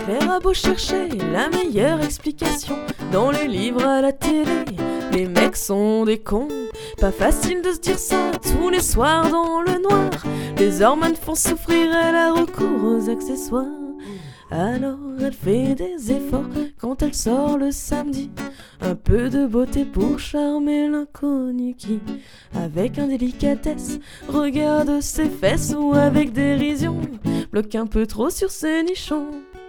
Claire a beau chercher la meilleure explication dans les livres, à la télé, les mecs sont des cons. Pas facile de se dire ça tous les soirs dans le noir. Les hormones font souffrir, elle a recours aux accessoires. Alors elle fait des efforts quand elle sort le samedi. Un peu de beauté pour charmer l'inconnu qui, avec indélicatesse, regarde ses fesses ou avec dérision, bloque un peu trop sur ses nichons.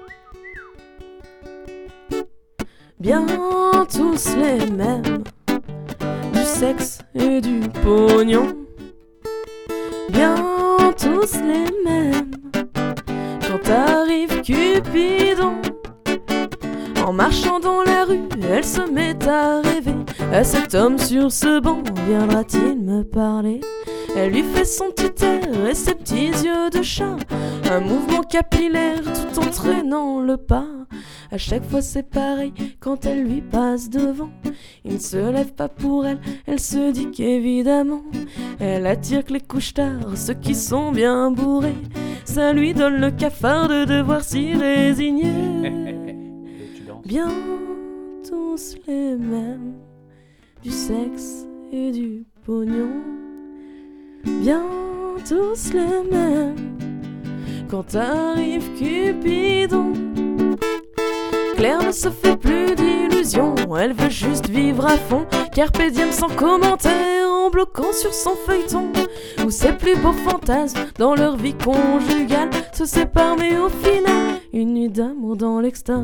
Bien tous les mêmes, du sexe et du pognon. Bien tous les mêmes, quand arrive Cupidon. En marchant dans la rue, elle se met à rêver. À cet homme sur ce banc, viendra-t-il me parler? Elle lui fait son petit air et ses petits yeux de chat, un mouvement capillaire tout en traînant le pas. À chaque fois c'est pareil quand elle lui passe devant. Il ne se lève pas pour elle, elle se dit qu'évidemment elle attire que les couches-tard, ceux qui sont bien bourrés. Ça lui donne le cafard de devoir s'y résigner. Bien tous les mêmes, du sexe et du pognon. Bien tous les mêmes, quand arrive Cupidon. Claire ne se fait plus d'illusions, elle veut juste vivre à fond. Carpe diem sans commentaire, en bloquant sur son feuilleton, où ses plus beaux fantasmes dans leur vie conjugale se séparent, mais au final, une nuit d'amour dans l'extase.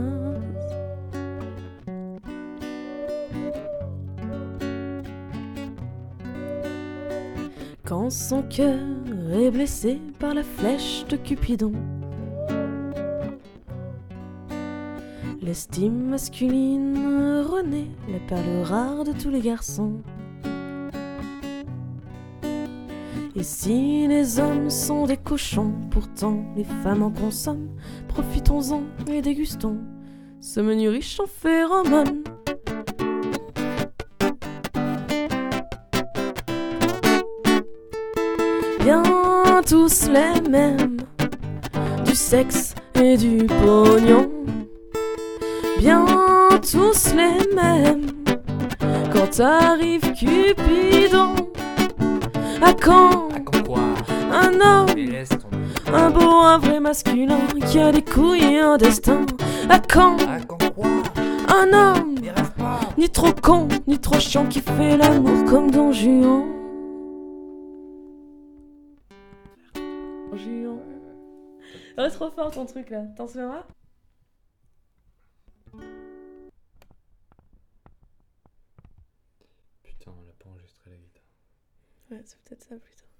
Quand son cœur est blessé par la flèche de Cupidon, l'estime masculine renaît, les perles rares de tous les garçons. Et si les hommes sont des cochons, pourtant les femmes en consomment. Profitons-en et dégustons ce menu riche en phéromones. Bien tous les mêmes, du sexe et du pognon. Bien tous les mêmes, quand arrive Cupidon. À quand quoi? un homme, Mais laisse tomber. un beau, un vrai masculin qui a des couilles et un destin? À quand Quoi? un homme, Mais rêve pas. ni trop con, ni trop chiant, qui fait l'amour comme Don Juan? Juan. Oh, trop fort ton truc là, t'en souviendras? Putain, on l'a pas enregistré la guitare. Ouais, c'est peut-être ça plutôt.